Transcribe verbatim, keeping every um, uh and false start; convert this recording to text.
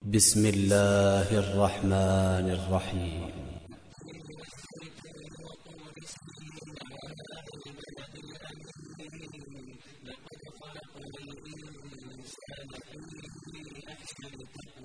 بسم الله الرحمن الرحيم. لقد خلقنا الإنسان في أحسن تقويم